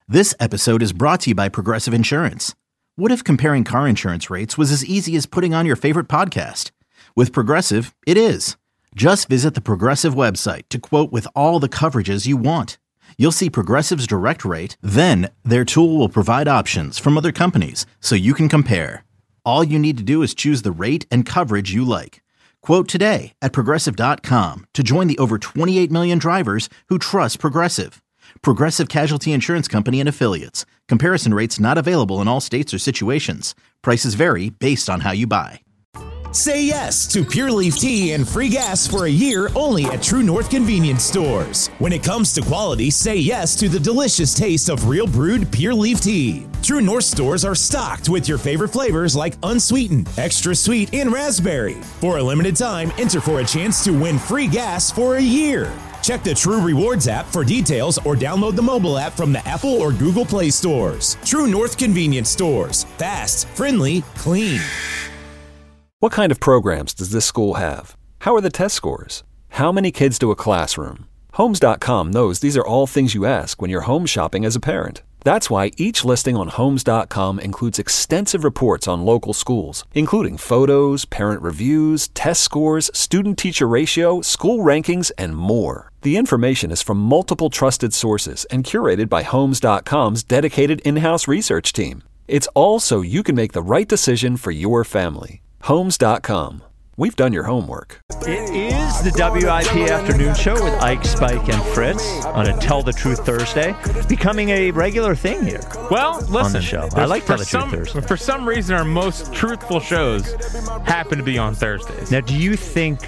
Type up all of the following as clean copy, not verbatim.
This episode is brought to you by Progressive Insurance. What if comparing car insurance rates was as easy as putting on your favorite podcast? With Progressive, it is. Just visit the Progressive website to quote with all the coverages you want. You'll see Progressive's direct rate, then their tool will provide options from other companies so you can compare. All you need to do is choose the rate and coverage you like. Quote today at Progressive.com to join the over 28 million drivers who trust Progressive. Progressive Casualty Insurance Company and Affiliates. Comparison rates not available in all states or situations. Prices vary based on how you buy. Say yes to Pure Leaf Tea and free gas for a year only at True North Convenience Stores. When it comes to quality, say yes to the delicious taste of real brewed Pure Leaf Tea. True North stores are stocked with your favorite flavors like unsweetened, extra sweet, and raspberry. For a limited time, enter for a chance to win free gas for a year. Check the True Rewards app for details or download the mobile app from the Apple or Google Play stores. True North Convenience Stores. Fast, friendly, clean. What kind of programs does this school have? How are the test scores? How many kids do a classroom? Homes.com knows these are all things you ask when you're home shopping as a parent. That's why each listing on Homes.com includes extensive reports on local schools, including photos, parent reviews, test scores, student-teacher ratio, school rankings, and more. The information is from multiple trusted sources and curated by Homes.com's dedicated in-house research team. It's all so you can make the right decision for your family. Homes.com. We've done your homework. It is the WIP Afternoon Show with Ike, Spike, and Fritz on a Tell the Truth Thursday, becoming a regular thing here. Well, listen, on the show. I like Tell the Truth Thursday. For some reason, our most truthful shows happen to be on Thursdays. Now, do you think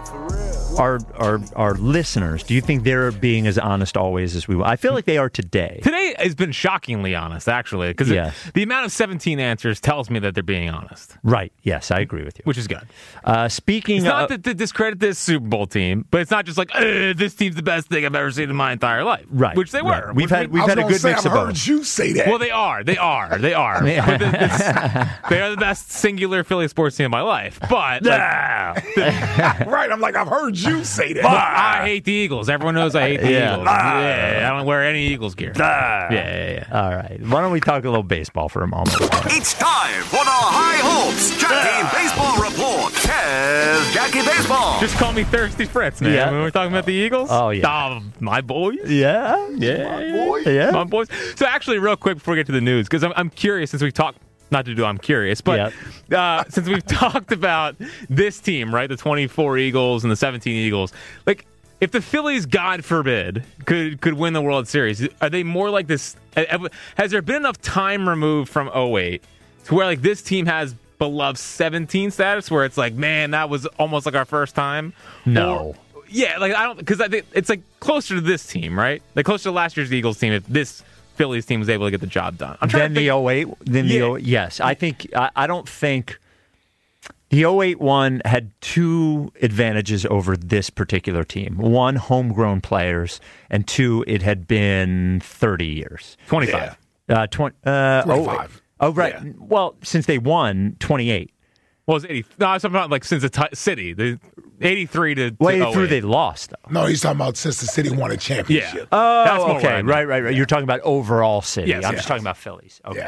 our listeners, do you think they're being as honest always as we will? I feel like they are today. Today has been shockingly honest, actually, because the amount of 17 answers tells me that they're being honest. Right. Yes, I agree with you. Which is good. Speaking it's not to discredit this Super Bowl team, but it's not just like, this team's the best thing I've ever seen in my entire life. Right. Which they were. Right. We've had a good mix of both. I heard you say that. Well, they are. They are. But they are the best singular Philly sports team in my life. But right, I'm like, I've heard you say that. I hate the Eagles. Everyone knows I hate the Eagles. I don't wear any Eagles gear. Yeah. All right. Why don't we talk a little baseball for a moment? It's time for the High Hopes Jackie Baseball Report. Tell Jackie Baseball. Just call me Thirsty Fritz, man. Yeah. When we're talking about the Eagles. Oh, yeah. My boys. Yeah. My boys. So actually, real quick before we get to the news, because I'm curious since we've talked. Not to do I'm curious, but since we've talked about this team, right, the 24 Eagles and the 17 Eagles, like if the Phillies, God forbid, could win the World Series, are they more like this? Has there been enough time removed from 08 to where like this team has beloved 17 status, where it's like, man, that was almost like our first time? No. Like I don't, because I think it's like closer to this team, right? Like closer to last year's Eagles team. If this Phillies team was able to get the job done. Then the 08? Yes. I don't think the 08 one had two advantages over this particular team. One, homegrown players, and two, it had been 30 years. 25. 25. Oh, right. Yeah. Well, since they won, 28. Well, it's 80. No, I'm talking about like since the city. The 83 to 83 they lost, though. No, he's talking about since the city won a championship. Yeah. Oh, that's okay. Right. You're talking about overall city. Yes, I'm just talking about Phillies. Okay.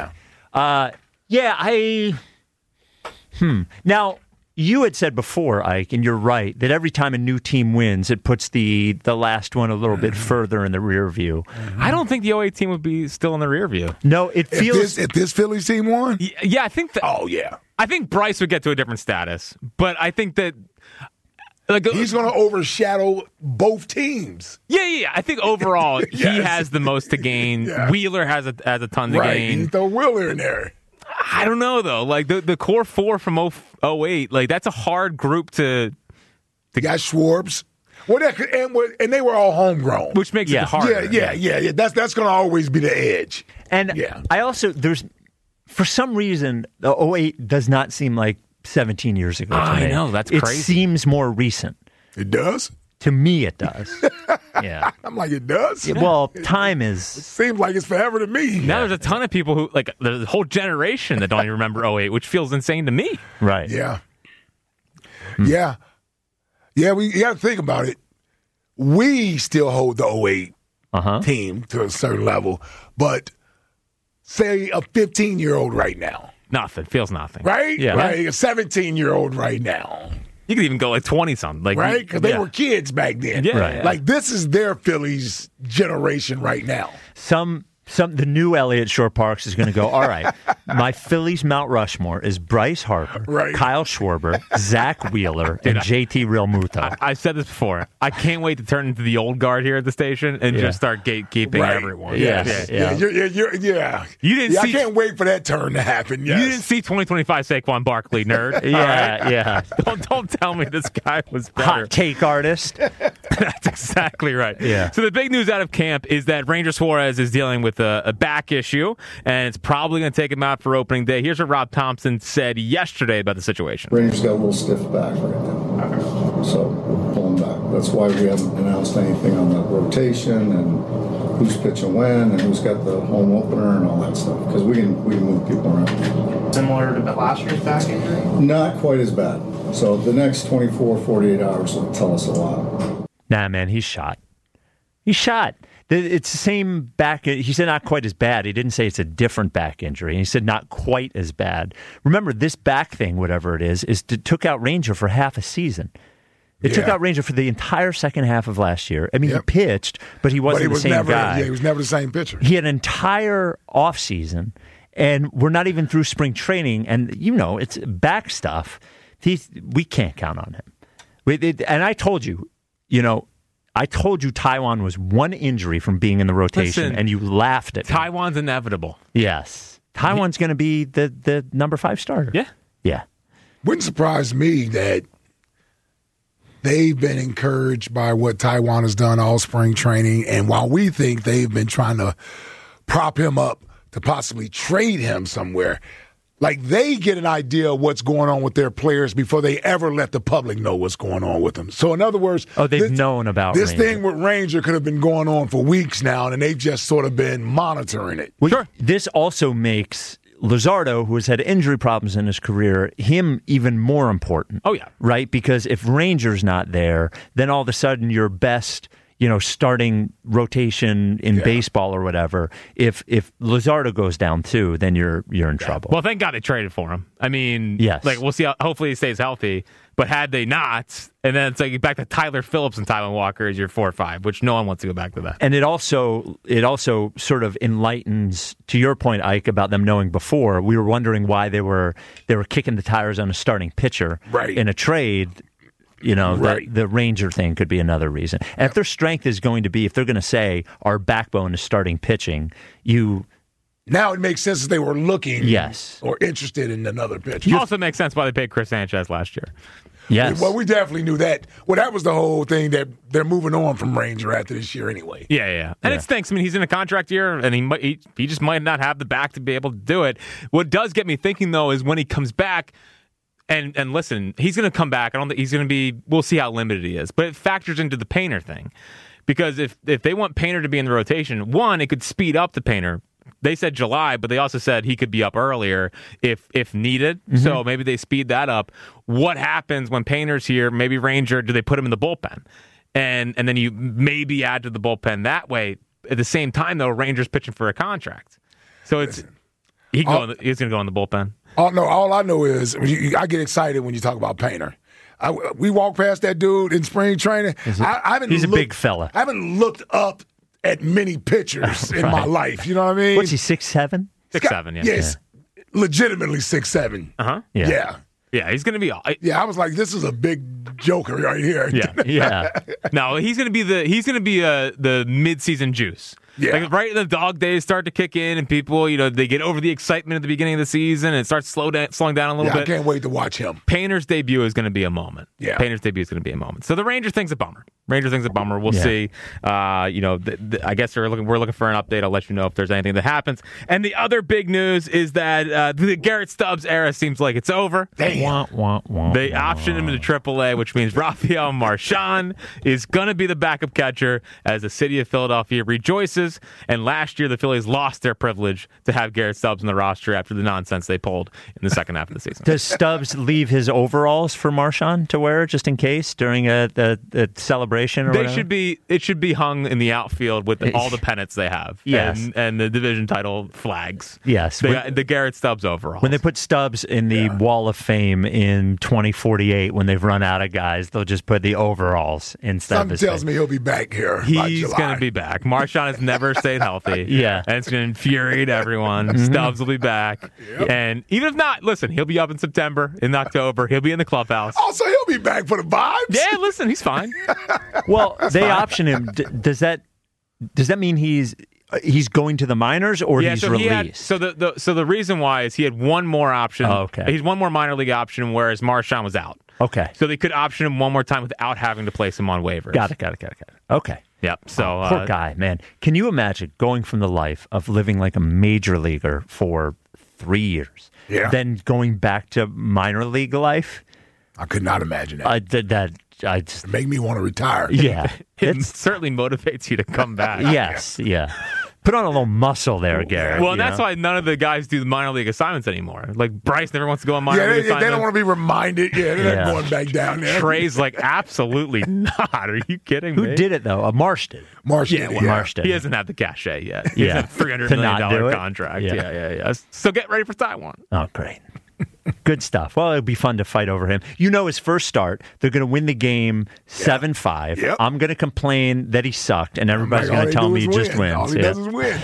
Yeah. Now, you had said before, Ike, and you're right, that every time a new team wins, it puts the last one a little bit further in the rear view. I don't think the 08 team would be still in the rear view. No, it feels... If this Phillies team won? Yeah, I think that... Oh, yeah. I think Bryce would get to a different status, but I think that... he's going to overshadow both teams. Yeah. I think overall, he has the most to gain. Yeah. Wheeler has a ton to gain. You throw Wheeler in there. I don't know, though. Like, the core four from 08, like, that's a hard group to You got Schwartz. Well, and they were all homegrown. Which makes it harder. Yeah. That's going to always be the edge. And I also, for some reason, the 08 does not seem like 17 years ago to me. I know, that's crazy. It seems more recent. It does? To me, it does. Yeah. I'm like, it does? Yeah, well, time is... It seems like it's forever to me. Now there's a ton of people who, like, there's a whole generation that don't even remember 08, which feels insane to me. Right. Yeah. Yeah. Yeah, you got to think about it. We still hold the 08 team to a certain level, but say, a 15-year-old right now? Nothing. Feels nothing. Right? Yeah. Right? A 17-year-old right now. You could even go like 20-something. Like, right? Because they were kids back then. Yeah. Right. Like, this is their Phillies generation right now. The new Elliott Shore Parks is going to go, all right, my Phillies Mount Rushmore is Bryce Harper, Kyle Schwarber, Zach Wheeler, and JT Realmuto. I've said this before. I can't wait to turn into the old guard here at the station and just start gatekeeping everyone. Yeah. You didn't see, I can't wait for that turn to happen. Yes. You didn't see 2025 Saquon Barkley, nerd. Yeah. Don't tell me this guy was better. Hot take artist. That's exactly right. Yeah. So the big news out of camp is that Ranger Suarez is dealing with a back issue, and it's probably going to take him out for opening day. Here's what Rob Thompson said yesterday about the situation. Ranger's got a little stiff back right now. So we're pulling back. That's why we haven't announced anything on the rotation and who's pitching when and who's got the home opener and all that stuff, because we can move people around. Similar to last year's back injury? Not quite as bad. So the next 24, 48 hours will tell us a lot. Nah, man, he's shot. He's shot. It's the same back. He said not quite as bad. He didn't say it's a different back injury. He said not quite as bad. Remember, this back thing, whatever it is took out Ranger for half a season. It took out Ranger for the entire second half of last year. I mean, he pitched, but he wasn't the same guy. Yeah, he was never the same pitcher. He had an entire offseason, and we're not even through spring training. And, it's back stuff. We can't count on him. And I told you, Taijuan was one injury from being in the rotation, and you laughed at me. Taijuan's inevitable. Yes. Taijuan's going to be the number 5 starter. Yeah. Yeah. Wouldn't surprise me that they've been encouraged by what Taijuan has done all spring training, and while we think they've been trying to prop him up to possibly trade him somewhere, like they get an idea of what's going on with their players before they ever let the public know what's going on with them. So in other words, they've known about this Ranger. thing with Ranger could have been going on for weeks now, and they've just sort of been monitoring it. Well, sure. This also makes Luzardo, who has had injury problems in his career, him even more important. Oh, yeah. Right? Because if Ranger's not there, then all of a sudden your best, starting rotation in baseball or whatever, if Luzardo goes down too, then you're in trouble. Well, thank God they traded for him. I mean, yes. We'll see. Hopefully he stays healthy. But had they not, and then it's like back to Tyler Phillips and Taijuan Walker as your 4 or 5, which no one wants to go back to that. And it also sort of enlightens, to your point, Ike, about them knowing before. We were wondering why they were kicking the tires on a starting pitcher in a trade. The Ranger thing could be another reason. And if their strength is going to be, if they're going to say our backbone is starting pitching, now it makes sense that they were looking or interested in another pitcher. It also makes sense why they paid Chris Sanchez last year. Yes. Well, we definitely knew that. Well, that was the whole thing that they're moving on from Ranger after this year anyway. Yeah. And it stinks. I mean, he's in a contract year, and he just might not have the back to be able to do it. What does get me thinking, though, is when he comes back, and listen, he's going to come back. I don't think he's going to be – we'll see how limited he is. But it factors into the Painter thing. Because if they want Painter to be in the rotation, one, it could speed up the Painter. They said July, but they also said he could be up earlier if needed. Mm-hmm. So maybe they speed that up. What happens when Painter's here? Maybe Ranger, do they put him in the bullpen? And then you maybe add to the bullpen that way. At the same time, though, Ranger's pitching for a contract. So he's going to go in the bullpen. All I know is I get excited when you talk about Painter. We walk past that dude in spring training. He's a big fella. I haven't looked up at many pitchers in my life. You know what I mean? What's he, 6'7"? 6'7", yeah. Yes, legitimately 6'7". Uh-huh. Yeah, he's going to be. I was like, this is a big joker right here. Yeah. No, he's going to be the midseason juice. Yeah. Like right in the dog days start to kick in, and people, they get over the excitement at the beginning of the season, and it starts slowing down a little bit. I can't wait to watch him. Painter's debut is going to be a moment. Yeah. Painter's debut is going to be a moment. So the Ranger thing's a bummer. We'll see. I guess we're looking for an update. I'll let you know if there's anything that happens. And the other big news is that the Garrett Stubbs era seems like it's over. They optioned him into AAA, which means Rafael Marchand is going to be the backup catcher as the city of Philadelphia rejoices privileges. And last year, the Phillies lost their privilege to have Garrett Stubbs in the roster after the nonsense they pulled in the second half of the season. Does Stubbs leave his overalls for Marshawn to wear just in case during a celebration or whatever? It should be hung in the outfield with all the pennants they have. Yes. And the division title flags. Yes. The Garrett Stubbs overalls. When they put Stubbs in the Wall of Fame in 2048, when they've run out of guys, they'll just put the overalls instead of his Something tells face. me he'll be back here. He's going to be back. Marshawn has never stayed healthy. Yeah. And it's going to infuriate everyone. Stubbs will be back. Yep. And even if not, listen, he'll be up in September, in October. He'll be in the clubhouse. Also, he'll be back for the vibes. Yeah, listen, he's fine. Well, they option him. Does that mean he's going to the minors or he's released? So the reason why is he had one more option. Oh, okay. He's one more minor league option, whereas Marshawn was out. Okay. So they could option him one more time without having to place him on waivers. Got it. Okay. Yep. So poor guy, man. Can you imagine going from the life of living like a major leaguer for 3 years, then going back to minor league life? I could not imagine that. I just make me want to retire. Yeah, it certainly motivates you to come back. Yes, yeah. Put on a little muscle there, Garrett. Well, and that's why none of the guys do the minor league assignments anymore. Like Bryce never wants to go on minor league assignments. They don't want to be reminded. Yeah, they're not going back down there. Trey's like, absolutely not. Are you kidding me? Who did it though? Marsh did. Marsh did. Marsh did. He doesn't have the cachet yet. He has a $300 million contract. Yeah. So get ready for Taiwan. Oh, great. Good stuff. Well, it'll be fun to fight over him. You know, his first start, they're going to win the game 7-5. Yep. I'm going to complain that he sucked, and everybody's going to tell me he just wins. All he does is win.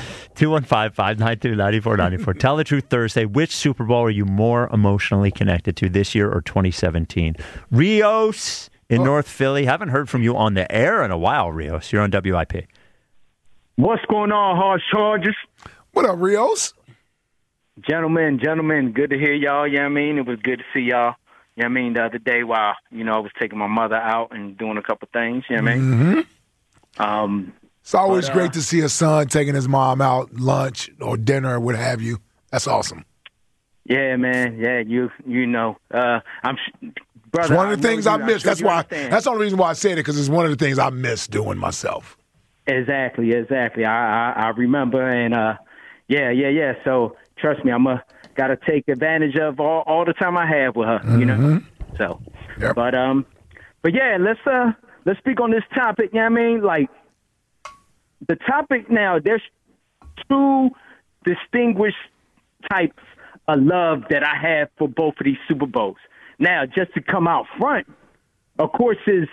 215-592-9494. Tell the Truth Thursday. Which Super Bowl are you more emotionally connected to this year or 2017? Rios in North Philly. Haven't heard from you on the air in a while, Rios. You're on WIP. What's going on, Hard Chargers? What up, Rios? Gentlemen, good to hear y'all, you know what I mean? It was good to see y'all, you know what I mean, the other day while, I was taking my mother out and doing a couple things, you know what I mean? Mm-hmm. It's always great to see a son taking his mom out, lunch or dinner or what have you. That's awesome. Yeah, man. Yeah, you know. Brother, it's one of the things I miss. That's the only reason why I said it, because it's one of the things I miss doing myself. Exactly. I remember, and yeah. So trust me, gotta take advantage of all the time I have with her. You know. So, but yeah, let's speak on this topic. You know what I mean? Like the topic now. There's two distinguished types of love that I have for both of these Super Bowls. Now, just to come out front, of course, is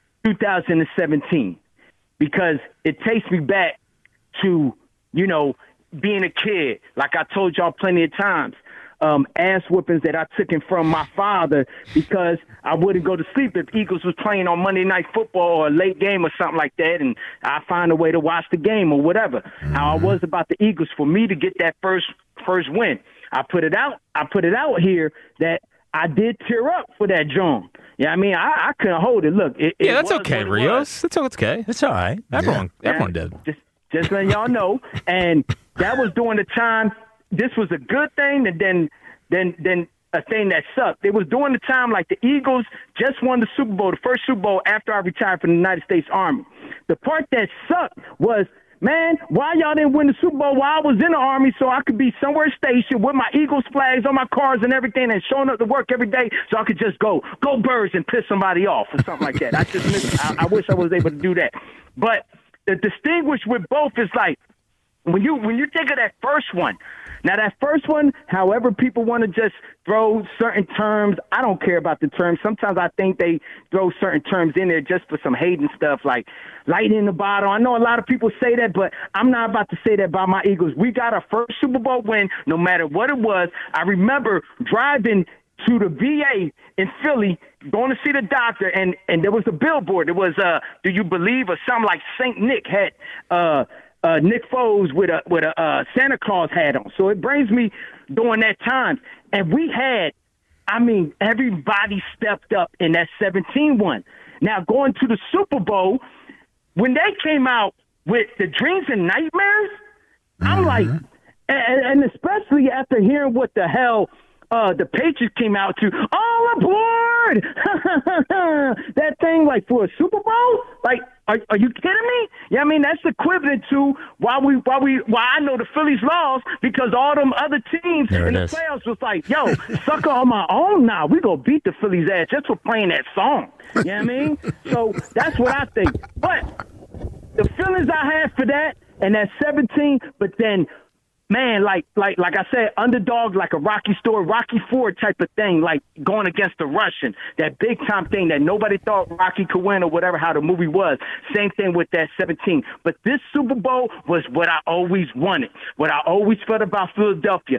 2017, because it takes me back to, being a kid. Like I told y'all plenty of times, ass whoopings that I took in from my father because I wouldn't go to sleep if Eagles was playing on Monday Night Football or a late game or something like that, and I find a way to watch the game or whatever. How I was about the Eagles, for me to get that first win. I put it out here that I did tear up for that John. Yeah, I mean, I couldn't hold it. Look, that's okay, Rios. That's okay. It's all right. Everyone did. Just letting y'all know. And that was during the time. This was a good thing, and then a thing that sucked. It was during the time like the Eagles just won the Super Bowl, the first Super Bowl after I retired from the United States Army. The part that sucked was, man, why y'all didn't win the Super Bowl while I was in the Army so I could be somewhere stationed with my Eagles flags on my cars and everything and showing up to work every day so I could just go Birds and piss somebody off or something like that. I wish I was able to do that. But the distinguish with both is like, when you think of that first one, now that first one, however people want to just throw certain terms, I don't care about the terms. Sometimes I think they throw certain terms in there just for some hating stuff like lightning in the bottle. I know a lot of people say that, but I'm not about to say that about my Eagles. We got our first Super Bowl win, no matter what it was. I remember driving to the VA in Philly, going to see the doctor, and there was a billboard. It was, do you believe, or something like St. Nick had Nick Foles with a Santa Claus hat on. So it brings me during that time. And we had, everybody stepped up in that 17 one. Now going to the Super Bowl, when they came out with the Dreams and Nightmares, I'm like, and especially after hearing what the hell the Patriots came out to, all aboard! That thing, like, for a Super Bowl? Like, Are you kidding me? Yeah, I mean, that's equivalent to why I know the Phillies lost, because all them other teams in the playoffs was like, yo, sucker on my own now. We gonna beat the Phillies ass just for playing that song. You know what I mean? So that's what I think. But the feelings I had for that and that 17, but then, man, like I said, underdog, like a Rocky story, Rocky IV type of thing, like going against the Russian, that big time thing that nobody thought Rocky could win or whatever, how the movie was. Same thing with that 17. But this Super Bowl was what I always wanted, what I always felt about Philadelphia.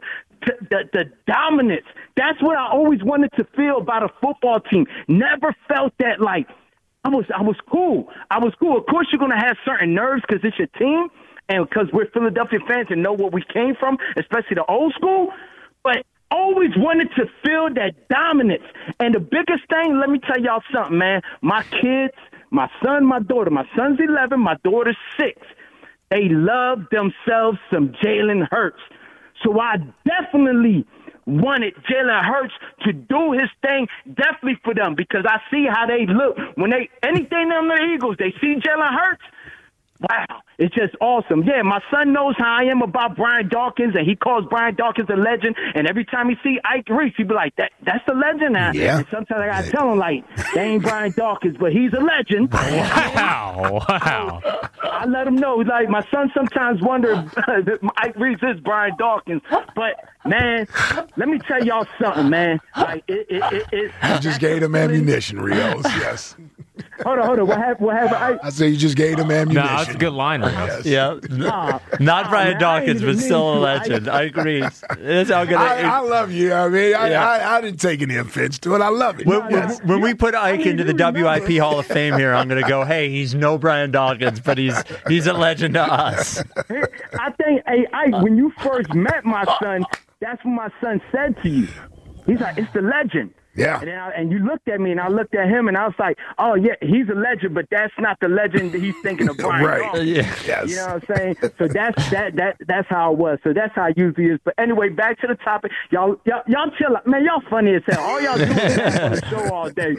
The dominance. That's what I always wanted to feel about a football team. Never felt that like I was cool. I was cool. Of course, you're going to have certain nerves because it's your team. And because we're Philadelphia fans and know where we came from, especially the old school, but always wanted to feel that dominance. And the biggest thing, let me tell y'all something, man. My kids, my son, my daughter. My son's 11, my daughter's 6. They love themselves some Jalen Hurts. So I definitely wanted Jalen Hurts to do his thing, definitely for them, because I see how they look. When anything on the Eagles, they see Jalen Hurts. Wow, it's just awesome. Yeah, my son knows how I am about Brian Dawkins, and he calls Brian Dawkins a legend. And every time he see Ike Reese, he be like, that's a legend now. Yeah. And sometimes I got to tell him, like, they ain't Brian Dawkins, but he's a legend. Wow. So I let him know. Like, my son sometimes wonder if Ike Reese is Brian Dawkins. But, man, let me tell y'all something, man. Like, you just gave him ammunition, Rios, yes. Hold on. What happened? I said you just gave him ammunition. No, that's a good line. Yes. Yeah. Not Brian Dawkins, but still a legend. I agree. That's how good I love you. I mean, I didn't take any offense to it. I love it. When we put Ike into the WIP Hall of Fame here, I'm going to go, hey, he's no Brian Dawkins, but he's a legend to us. I think, Ike, when you first met my son, that's what my son said to you. He's like, it's the legend. Yeah. And you looked at me, and I looked at him, and I was like, oh, yeah, he's a legend, but that's not the legend that he's thinking of Brian. Right. Yes. You know what I'm saying? So that's how it was. So that's how it usually is. But anyway, back to the topic. Y'all chill out. Man, y'all funny as hell. All y'all do is on the show all day.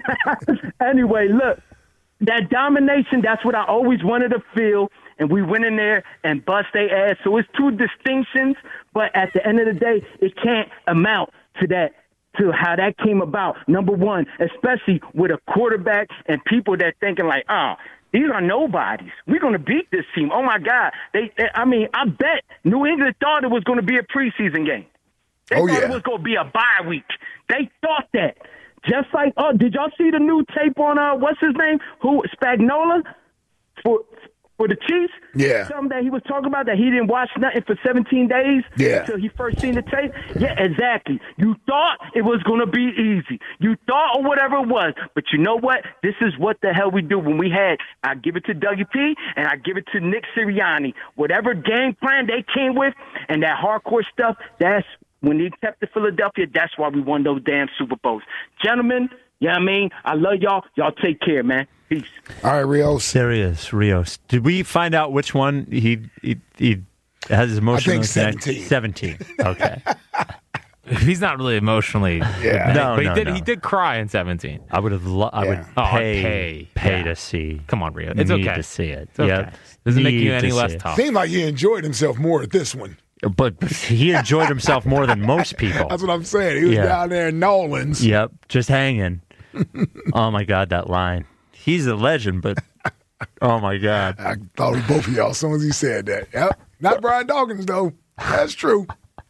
Anyway, look, that domination, that's what I always wanted to feel. And we went in there and bust their ass. So it's 2 distinctions, but at the end of the day, it can't amount to that. To how that came about. Number one, especially with a quarterback and people that thinking like, these are nobodies. We're going to beat this team. Oh, my God. I bet New England thought it was going to be a preseason game. They thought it was going to be a bye week. They thought that. Just like, did y'all see the new tape on, what's his name? Spagnuolo? For the Chiefs? Yeah. Something that he was talking about, that he didn't watch nothing for 17 days until he first seen the tape? Yeah, exactly. You thought it was going to be easy. You thought or whatever it was. But you know what? This is what the hell we do when we had, I give it to Dougie P and I give it to Nick Sirianni. Whatever game plan they came with and that hardcore stuff, that's when they kept the Philadelphia, that's why we won those damn Super Bowls. Gentlemen, you know what I mean? I love y'all. Y'all take care, man. Peace. All right, Rios. There he is, Rios. Did we find out which one he has his emotional? I think 17. Okay. He's not really emotionally. Yeah. He did cry in 17. I would have. I would pay to see. Come on, Rio. It's okay to see it. It's okay. Yeah. Doesn't make you any less tough. Seemed like he enjoyed himself more at this one. But he enjoyed himself more than most people. That's what I'm saying. He was down there in Nolans. Yep, just hanging. Oh my God, that line. He's a legend, but oh my God. I thought of both of y'all as soon as he said that. Yep. Not Brian Dawkins, though. That's true.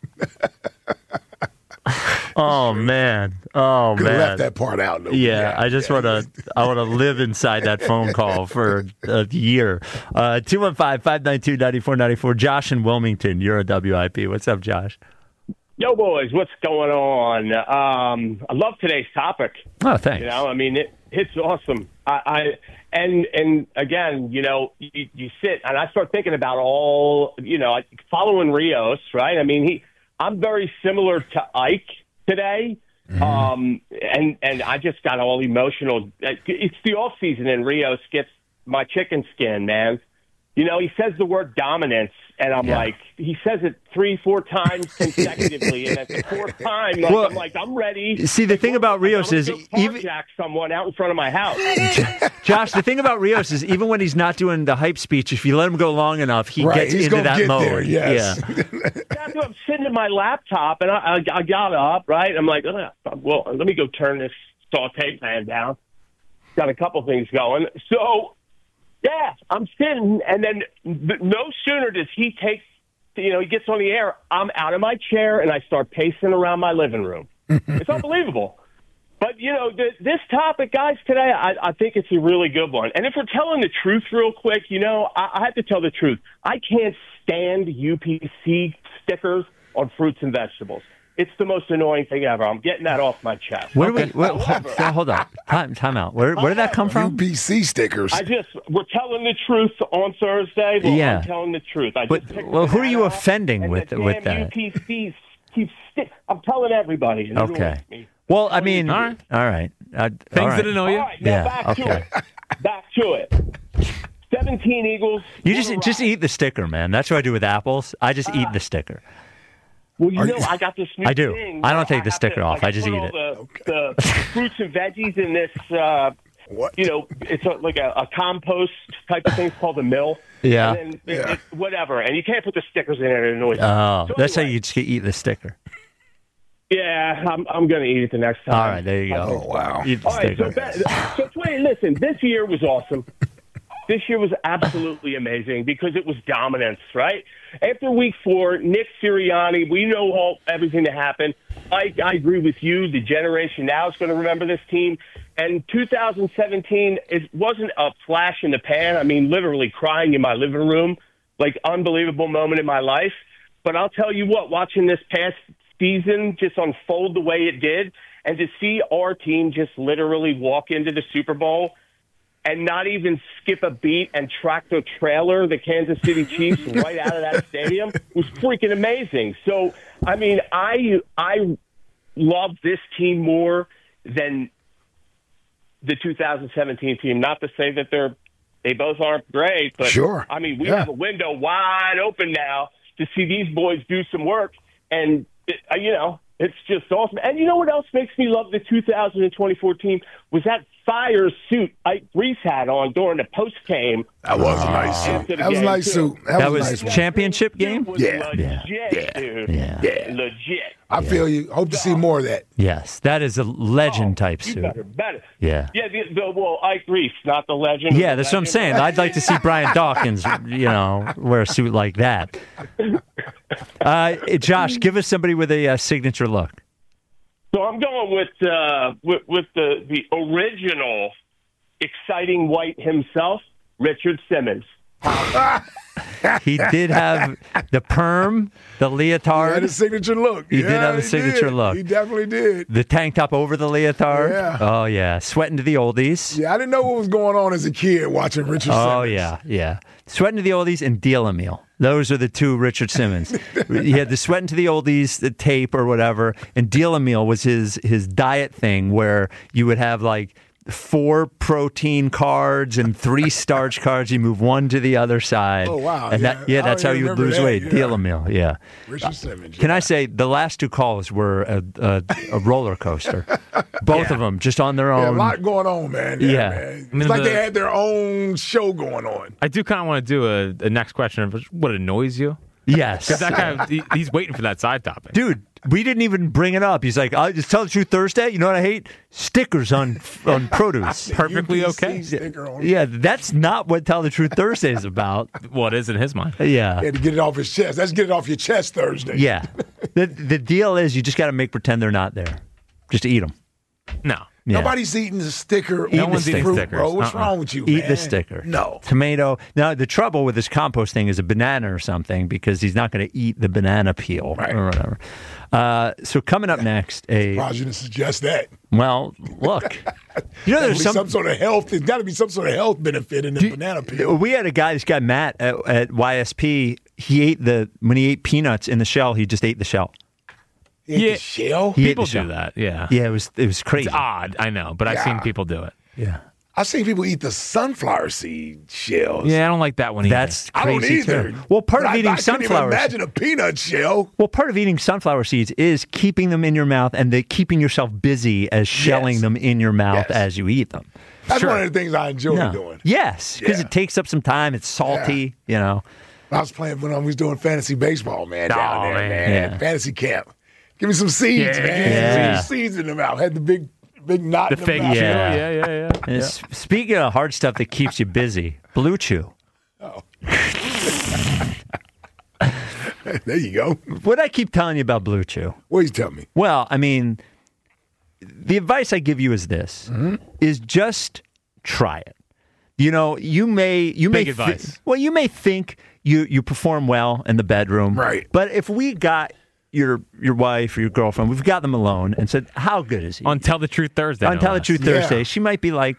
Oh man. Oh Could man. have left that part out though. Yeah, I just want to live inside that phone call for a year. 215-592-9494. Josh in Wilmington, you're a WIP. What's up, Josh? Yo, boys, what's going on? I love today's topic. Oh, thanks. You know, I mean, it's awesome. And again, you know, you sit and I start thinking about all, you know, following Rios, right? I mean, I'm very similar to Ike today. Mm-hmm. And I just got all emotional. It's the off season and Rios gets my chicken skin, man. You know, he says the word dominance And I'm like, he says it 3-4 times consecutively, and at the fourth time, I'm like, I'm ready. See, the thing about Rios is even jack someone out in front of my house. Josh, the thing about Rios is even when he's not doing the hype speech, if you let him go long enough, he gets into that mode. There, yes. Yeah. I'm sitting at my laptop, and I got up, right? I'm like, well, let me go turn this saute pan down. Got a couple things going. So, yeah, I'm sitting, and then no sooner does he take, he gets on the air, I'm out of my chair, and I start pacing around my living room. It's unbelievable. But, this topic, guys, today, I think it's a really good one. And if we're telling the truth real quick, I have to tell the truth. I can't stand UPC stickers on fruits and vegetables. It's the most annoying thing ever. I'm getting that off my chest. Hold on. Time out. Where did that come from? UPC stickers. We're telling the truth on Thursday. Well, yeah. I'm telling the truth. Who are you offending with that? UPCs keep I'm telling everybody. Okay. Well, I mean, all right. Things that annoy you? All right, now back to it. 17 Eagles. You just eat the sticker, man. That's what I do with apples. I just eat the sticker. Well, I got this new thing. I don't take the sticker off. I just eat it. The fruits and veggies in this, it's like a compost type of thing. It's called a mill. Yeah. And then whatever. And you can't put the stickers in it. It annoys me. Oh, so that's how you just eat the sticker. Yeah, I'm going to eat it the next time. All right, there you go. Oh, wow. Eat the sticker. So listen, this year was awesome. This year was absolutely amazing because it was dominance, right? After week 4, Nick Sirianni, we know everything that happened. I agree with you. The generation now is going to remember this team. And 2017, it wasn't a flash in the pan. I mean, literally crying in my living room, like unbelievable moment in my life. But I'll tell you what, watching this past season just unfold the way it did, and to see our team just literally walk into the Super Bowl and not even skip a beat and tractor trailer the Kansas City Chiefs right out of that stadium was freaking amazing. So, I mean, I love this team more than the 2017 team. Not to say that they both aren't great, but sure. I mean, we have a window wide open now to see these boys do some work, and it's just awesome. And you know what else makes me love the 2024 team was that fire suit Ike Reese had on during the post-game. That was a nice suit. That was a nice suit. That was championship game? Legit, dude. Legit. I feel you. Hope to see more of that. Yes, that is a legend-type suit. Better. Yeah. Yeah, well, Ike Reese, not the legend. Yeah, that's what I'm saying. I'd like to see Brian Dawkins, wear a suit like that. Josh, give us somebody with a signature look. So I'm going with the original exciting white himself, Richard Simmons. He did have the perm, the leotard. He had a signature look. He did have a signature look. He definitely did. The tank top over the leotard. Yeah. Oh, yeah. Sweating to the oldies. Yeah, I didn't know what was going on as a kid watching Richard Simmons. Oh, yeah. Sweating to the oldies and Deal a Meal. Those are the two Richard Simmons. He had the Sweating to the Oldies, the tape or whatever, and Deal a Meal was his diet thing where you would have like 4 protein cards and 3 starch cards. You move one to the other side. Oh, wow. And that's how you would lose weight. Yeah. Deal a Meal, yeah. Richard Simmons. Can I say the last 2 calls were a roller coaster? Both of them, just on their own. Yeah, a lot going on, man. Yeah. Man. It's like they had their own show going on. I do kind of want to do a next question of what annoys you. Yes. Because that guy, he's waiting for that side topic. Dude, we didn't even bring it up. He's like, I'll just tell the truth Thursday. You know what I hate? Stickers on produce. Perfectly okay. Yeah, that's not what Tell the Truth Thursday is about. What is in his mind? Yeah. He had to get it off his chest. Let's get it off your chest Thursday. Yeah. The deal is you just got to make pretend they're not there. Just eat them. No. Yeah. Nobody's eating the sticker. No one's eating fruit, stickers. Bro. What's wrong with you, Eat man? the sticker. No. Tomato. Now, the trouble with this compost thing is a banana or something because he's not going to eat the banana peel or whatever. So coming up next, I'm surprised you didn't suggest that. Well, look. There's some sort of health. There's got to be some sort of health benefit in the banana peel. We had this guy Matt at YSP. When he ate peanuts in the shell, he just ate the shell. The shell? People do that. Yeah. Yeah, it was crazy. It's odd, I know, but I've seen people do it. Yeah. I've seen people eat the sunflower seed shells. Yeah, I don't like that one either. That's I don't crazy either. too. Well, part of eating I couldn't even sunflower. imagine a peanut shell. Well, part of eating sunflower seeds is keeping them in your mouth and keeping yourself busy as shelling them in your mouth as you eat them. That's one of the things I enjoy doing. Yes, because it takes up some time. It's salty, you know. I was playing when I was doing fantasy baseball, man, down there, man. Yeah. Fantasy camp. Give me some seeds, man. Give me some seeds in the mouth. Had the big knot in the fake mouth. Yeah. And speaking of hard stuff that keeps you busy, Blue Chew. Oh. There you go. What I keep telling you about Blue Chew? What you tell me? Well, I mean, the advice I give you is this: is just try it. You know, you may advice. You may think you perform well in the bedroom, right? But if we got your wife or your girlfriend, we've got them alone and said, "How good is he?" On Tell the Truth Thursday. On Tell the Truth Thursday, she might be like,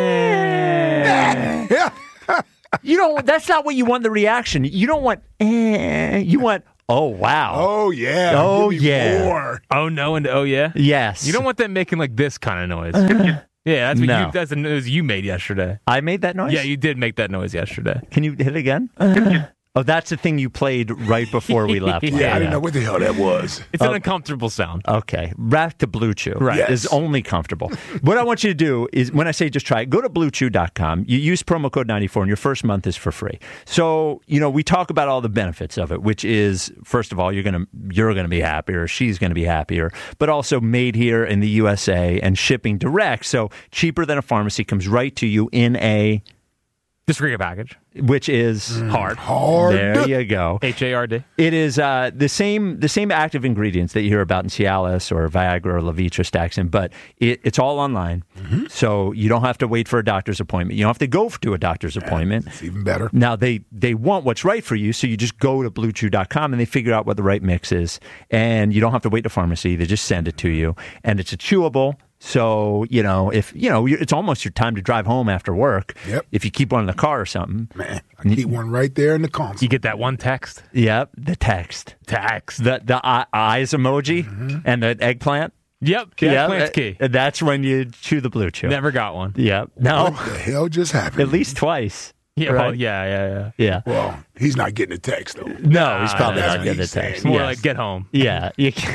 Yeah. You don't. That's not what you want. The reaction. You don't want. You want. Oh wow. Oh yeah. Oh Give me yeah. more. Oh no and oh yeah. Yes. You don't want them making like this kind of noise. Yeah, that's what that's the noise you made yesterday. I made that noise? Yeah, you did make that noise yesterday. Can you hit it again? Oh, that's the thing you played right before we left. Yeah, I didn't know what the hell that was. It's an uncomfortable sound. Okay. Back to Blue Chew. Right. Yes. Is only comfortable. What I want you to do is, when I say just try it, go to BlueChew.com. You use promo code 94 and your first month is for free. So, you know, we talk about all the benefits of it, which is, first of all, you're gonna be happier, she's gonna be happier, but also made here in the USA and shipping direct. So cheaper than a pharmacy, comes right to you in a discreet package, which is hard. There you go. HARD. It is the same active ingredients that you hear about in Cialis or Viagra or Levitra, Staxin, but it's all online, so you don't have to wait for a doctor's appointment. You don't have to go to a doctor's appointment. It's even better. Now they want what's right for you, so you just go to BlueChew.com and they figure out what the right mix is, and you don't have to wait to pharmacy. They just send it to you, and it's a chewable. So, you know, it's almost your time to drive home after work. Yep. If you keep one in the car or something. Man, I keep one right there in the console. You get that one text. Yep, the text. The eyes emoji and the eggplant. Yep, the eggplant's key. That's when you chew the Blue Chew. Never got one. Yep. No. What the hell just happened? At least twice. Yeah, right? well, yeah. Well, he's not getting a text, though. No, he's probably that's not what getting a he's saying. text. More Yes. like get home. Yeah.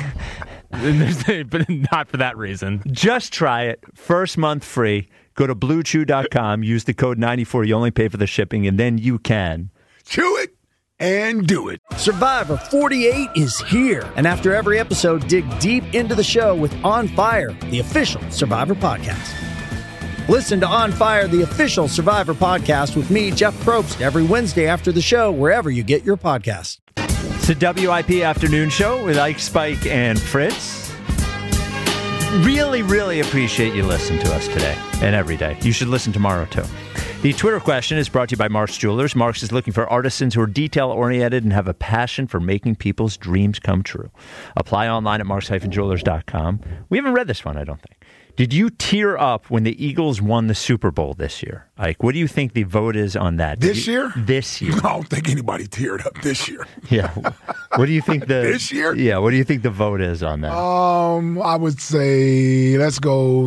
But not for that reason. Just try it. First month free. Go to BlueChew.com. Use the code 94. You only pay for the shipping, and then you can chew it and do it. Survivor 48 is here. And after every episode, dig deep into the show with On Fire, the official Survivor podcast. Listen to On Fire, the official Survivor podcast with me, Jeff Probst, every Wednesday after the show, wherever you get your podcasts. It's a WIP afternoon show with Ike, Spike, and Fritz. Really, really appreciate you listening to us today and every day. You should listen tomorrow, too. The Twitter question is brought to you by Mark's Jewelers. Mark's is looking for artisans who are detail-oriented and have a passion for making people's dreams come true. Apply online at marks-jewelers.com. We haven't read this one, I don't think. Did you tear up when the Eagles won the Super Bowl this year? Ike, what do you think the vote is on that? This year? This year. I don't think anybody teared up this year. Yeah. What do you think this year? Yeah, what do you think the vote is on that? I would say let's go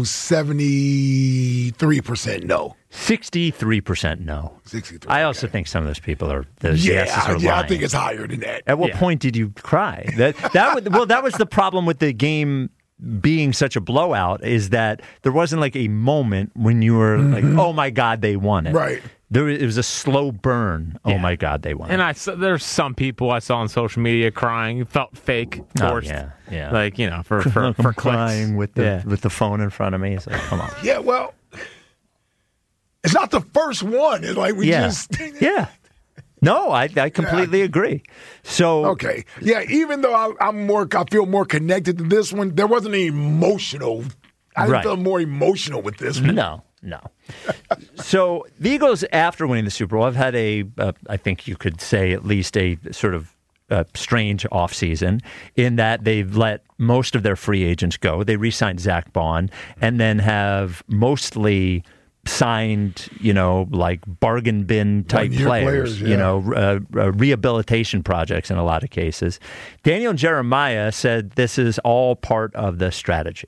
73% no. 63% no. 63. I also think some of those people are yeses are lying. I think it's higher than that. At what point did you cry? That was the problem with the game being such a blowout, is that there wasn't like a moment when you were like, oh my God, they won it. Right. It was a slow burn. Oh my God, they won it. And there's some people I saw on social media crying. It felt fake, forced. Yeah. Like, you know, for crying clicks. with the phone in front of me. It's like, come on. Yeah, well, it's not the first one. It's like we just... Yeah. No, I completely agree. So okay, yeah. Even though I feel more connected to this one. There wasn't any emotional. I didn't feel more emotional with this one. No. So the Eagles, after winning the Super Bowl, have had I think you could say at least a sort of strange offseason in that they've let most of their free agents go. They re-signed Zach Bond and then have mostly signed, like bargain bin type players, rehabilitation projects in a lot of cases. Daniel Jeremiah said this is all part of the strategy.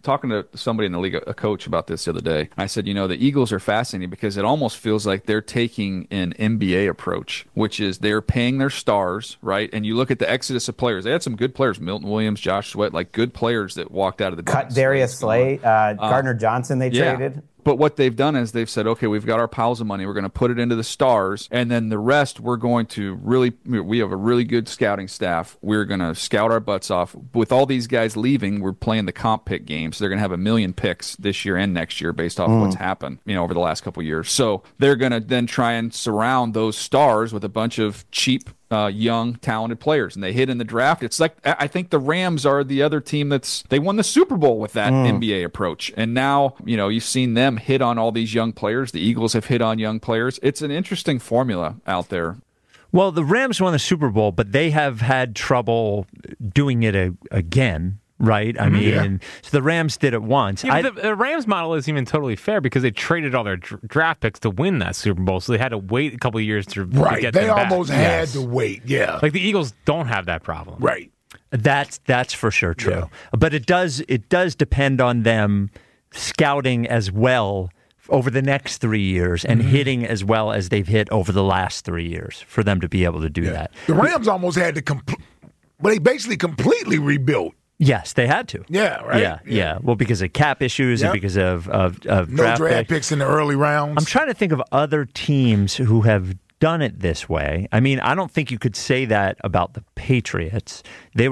talking to somebody in the league, a coach, about this the other day. I said, the Eagles are fascinating because it almost feels like they're taking an NBA approach, which is they're paying their stars, right? And you look at the exodus of players. They had some good players, Milton Williams, Josh Sweat, like good players that walked out of the cut Darius Slay, Gardner Johnson they traded. But what they've done is they've said, okay, we've got our piles of money. We're going to put it into the stars. And then the rest, we have a really good scouting staff. We're going to scout our butts off. With all these guys leaving, we're playing the comp pick game. So they're going to have 1 million picks this year and next year based off what's happened, over the last couple of years. So they're going to then try and surround those stars with a bunch of cheap, young, talented players, and they hit in the draft. It's like, I think the Rams are the other team they won the Super Bowl with that NBA approach. And now, you've seen them hit on all these young players. The Eagles have hit on young players. It's an interesting formula out there. Well, the Rams won the Super Bowl, but they have had trouble doing it again. Right? I mean, so the Rams did it once. Yeah, the Rams model isn't even totally fair because they traded all their draft picks to win that Super Bowl, so they had to wait a couple of years to get them back. They almost had to wait, Like the Eagles don't have that problem. Right. That's for sure true. Yeah. But it does depend on them scouting as well over the next 3 years and hitting as well as they've hit over the last 3 years for them to be able to do that. The Rams almost had to but they basically completely rebuilt. Yes, they had to. Yeah, right? Yeah. Well, because of cap issues and because of no draft picks in the early rounds. I'm trying to think of other teams who have done it this way. I mean, I don't think you could say that about the Patriots.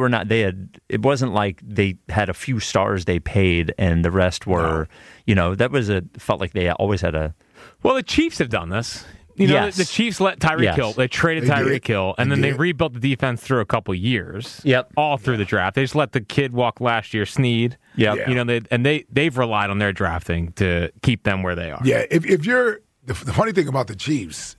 It wasn't like they had a few stars they paid and the rest were, felt like they always had a... Well, the Chiefs have done this. The Chiefs let Tyreek Hill. They traded Tyreek Hill, and then they rebuilt the defense through a couple years. Yep, all through the draft. They just let the kid walk last year, Snead. Yep. They've relied on their drafting to keep them where they are. Yeah, if you're the funny thing about the Chiefs,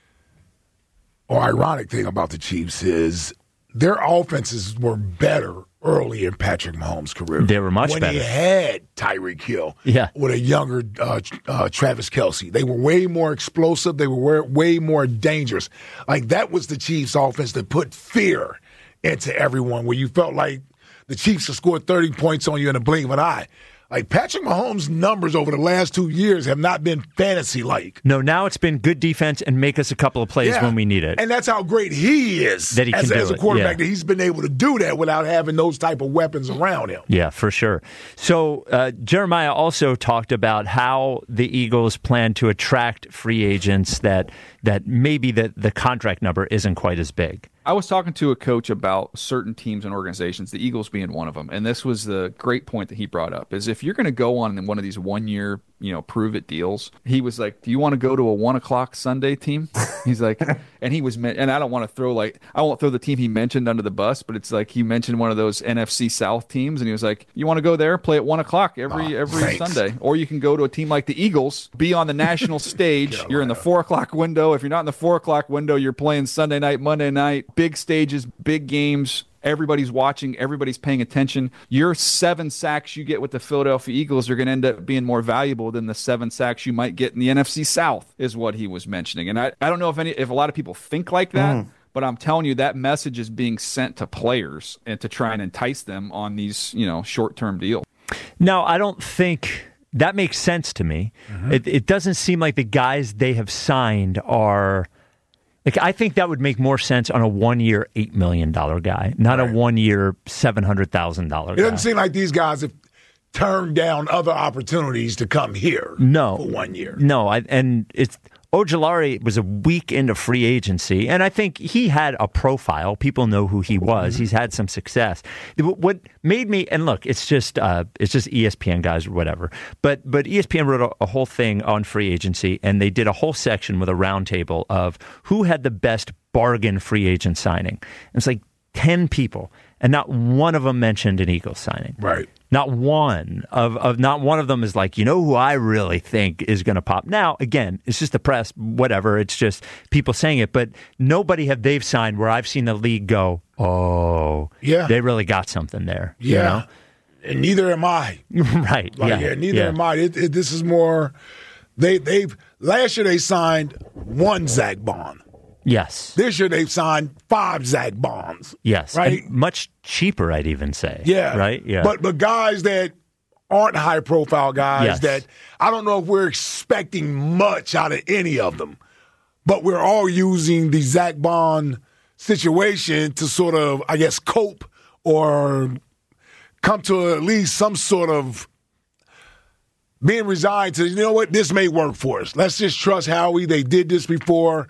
or ironic thing about the Chiefs is their offenses were better early in Patrick Mahomes' career. They were much better. When he had Tyreek Hill with a younger Travis Kelce. They were way more explosive. They were way more dangerous. Like, that was the Chiefs' offense that put fear into everyone, where you felt like the Chiefs have scored 30 points on you in a blink of an eye. Like, Patrick Mahomes' numbers over the last 2 years have not been fantasy-like. No, now it's been good defense and make us a couple of plays when we need it. And that's how great he is that he as a quarterback, that he's been able to do that without having those type of weapons around him. Yeah, for sure. So Jeremiah also talked about how the Eagles plan to attract free agents that maybe the contract number isn't quite as big. I was talking to a coach about certain teams and organizations, the Eagles being one of them, and this was the great point that he brought up, is if you're going to go on one of these 1 year, prove-it deals, he was like, do you want to go to a 1 o'clock Sunday team? He's like, and he was, and I don't want to I won't throw the team he mentioned under the bus, but it's like he mentioned one of those NFC South teams, and he was like, you want to go there, play at 1 o'clock every Sunday, or you can go to a team like the Eagles, be on the national stage, you're in the 4 o'clock window. If you're not in the 4 o'clock window, you're playing Sunday night, Monday night, big stages, big games. Everybody's watching. Everybody's paying attention. Your 7 sacks you get with the Philadelphia Eagles are going to end up being more valuable than the 7 sacks you might get in the NFC South, is what he was mentioning. And I don't know if a lot of people think like that, but I'm telling you that message is being sent to players and to try and entice them on these, short-term deals. No, I don't think that makes sense to me. It doesn't seem like the guys they have signed are... Like, I think that would make more sense on a 1 year, $8 million guy, not a 1 year, $700,000 guy. It doesn't seem like these guys have turned down other opportunities to come here for 1 year. No, and it's Ojulari was a week into free agency, and I think he had a profile. People know who he was. He's had some success. What made me, and look, it's just ESPN guys or whatever, but ESPN wrote a whole thing on free agency, and they did a whole section with a roundtable of who had the best bargain free agent signing. And it's like 10 people, and not one of them mentioned an Eagles signing. Right. Not one of them is like, who I really think is going to pop. Now, again, it's just the press, whatever. It's just people saying it, but nobody they've signed where I've seen the league go, oh, yeah, they really got something there. Yeah, and neither am I. Right. Neither am I. This is more. They've last year they signed 1 Zach Bond. Yes. This year they've signed 5 Zach Bonds. Yes. Right? And much cheaper, I'd even say. Yeah. Right? Yeah. But guys that aren't high-profile guys Yes. that I don't know if we're expecting much out of any of them. But we're all using the Zach Bond situation to sort of, I guess, cope or come to at least some sort of being resigned to, you know what, this may work for us. Let's just trust Howie. They did this before.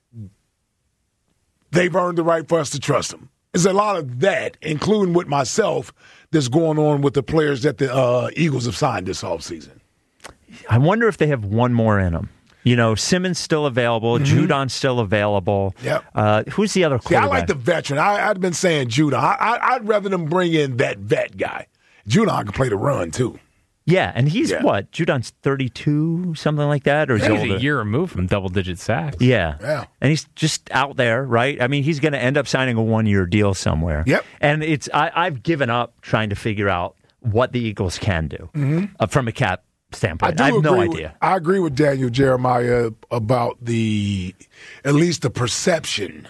They've earned the right for us to trust them. There's a lot of that, including with myself, that's going on with the players that the Eagles have signed this offseason. I wonder if they have one more in them. You know, Simmons still available. Judon's still available. Yep. Who's the other quarterback? See, I like the veteran. I've been saying Judon. I'd rather them bring in that vet guy. Judon can play the run, too. Yeah, and he's what? Judon's 32, something like that? Or He's older? a year removed from double-digit sacks. Yeah. And he's just out there, right? I mean, he's going to end up signing a 1-year deal somewhere. Yep. And I've given up trying to figure out what the Eagles can do from a cap standpoint. I have no idea. I agree with Daniel Jeremiah about at least the perception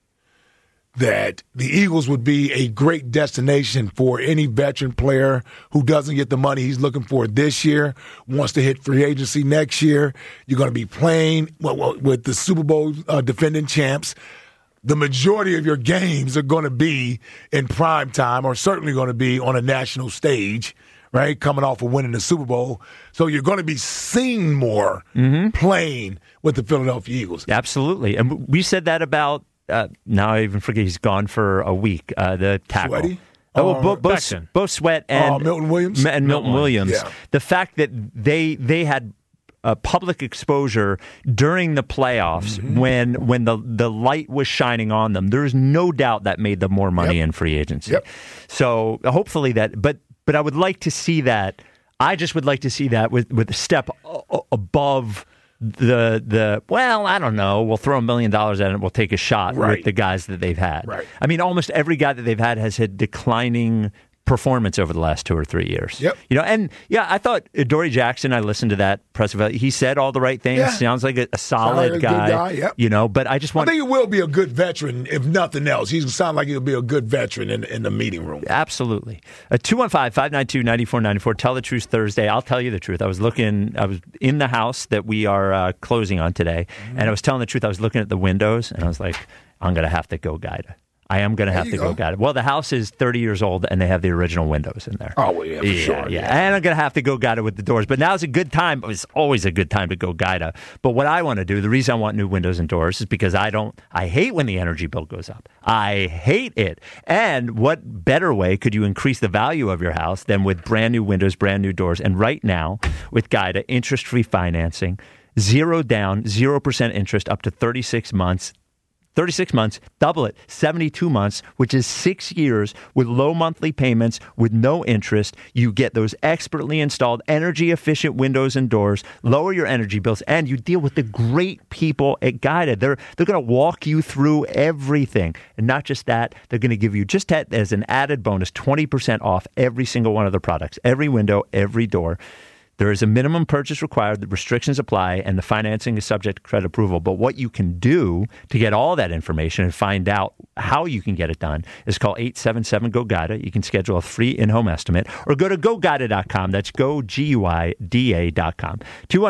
that the Eagles would be a great destination for any veteran player who doesn't get the money he's looking for this year, wants to hit free agency next year. You're going to be playing with the Super Bowl defending champs. The majority of your games are going to be in prime time, or certainly going to be on a national stage, right, coming off of winning the Super Bowl. So you're going to be seen more playing with the Philadelphia Eagles. Absolutely. And we said that about, now I even forget, he's gone for a week, the tackle. Sweaty? Both Sweat and Milton Williams. Milton Williams. Yeah. The fact that they had public exposure during the playoffs when the light was shining on them, there's no doubt that made them more money in free agency. Yep. So hopefully that, but I would like to see that. I just would like to see that with a step above well, I don't know, we'll throw $1 million at it and we'll take a shot with the guys that they've had. Right. I mean, almost every guy that they've had has had declining performance over the last 2 or 3 years. Yep. You know, and I thought Dory Jackson, I listened to that press evaluation. He said all the right things. Yeah. Sounds like a solid Good guy. Yep. You know, but I just want I think he will be a good veteran, if nothing else. He sounds like he'll be a good veteran in the meeting room. Absolutely. 215-592-9494. Tell the Truth Thursday. I'll tell you the truth. I was in the house that we are closing on today, and I was telling the truth. I was looking at the windows, and I was like, I'm going to have to go guide it. I am going to have to go guide it. Well, the house is 30 years old, and they have the original windows in there. Oh, well, yeah, for sure. Yeah, and I'm going to have to go guide it with the doors. But now's a good time. It's always a good time to go guide it. But what I want to do, the reason I want new windows and doors is because I hate when the energy bill goes up. I hate it. And what better way could you increase the value of your house than with brand new windows, brand new doors? And right now, with Guida, interest-free financing, 0 down, 0% interest up to 36 months. 36 months, double it, 72 months, which is 6 years with low monthly payments, with no interest. You get those expertly installed, energy-efficient windows and doors, lower your energy bills, and you deal with the great people at Guida. They're going to walk you through everything. And not just that, they're going to give you, just as an added bonus, 20% off every single one of their products, every window, every door. There is a minimum purchase required, the restrictions apply, and the financing is subject to credit approval. But what you can do to get all that information and find out how you can get it done is call 877-GO-GUIDA. You can schedule a free in-home estimate or go to GoGuida.com. That's GoGuida.com.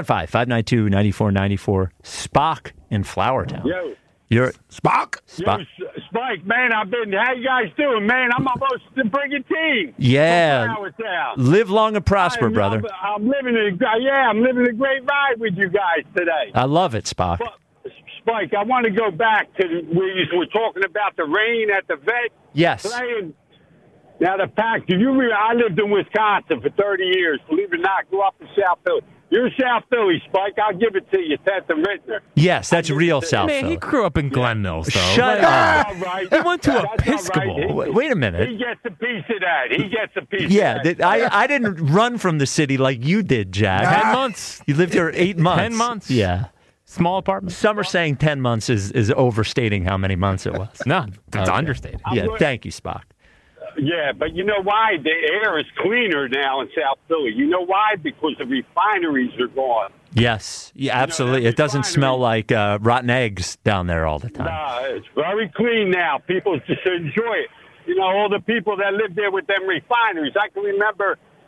215-592-9494. Spock in Flowertown. Yo. You're Spock? Yo, Spike, man, how you guys doing, man? I'm almost to bring a team. Yeah. Live long and prosper, brother. I'm living a great ride with you guys today. I love it, Spock. Spike, I want to go back to where you were talking about the rain at the vet. Yes. Playing. Now, the Pack, I lived in Wisconsin for 30 years. Believe it or not, grew up in South Philly. You're South Philly, Spike. I'll give it to you, Ted and Rittner. Yes, that's real South Philly. Man, he grew up in Glen Mills, though. Shut up. All right. He went to That's Episcopal. all right. Wait a minute. He gets a piece of that. Yeah, I didn't run from the city like you did, Jack. 10 months. You lived here 8 months. 10 months. Yeah. Small apartment. Some are saying 10 months is overstating how many months it was. No, it's understated. Yeah, thank you, Spock. Yeah, but you know why? The air is cleaner now in South Philly. You know why? Because the refineries are gone. Yes, yeah, absolutely. It doesn't smell like rotten eggs down there all the time. No, it's very clean now. People just enjoy it. You know, all the people that live there with them refineries. I can remember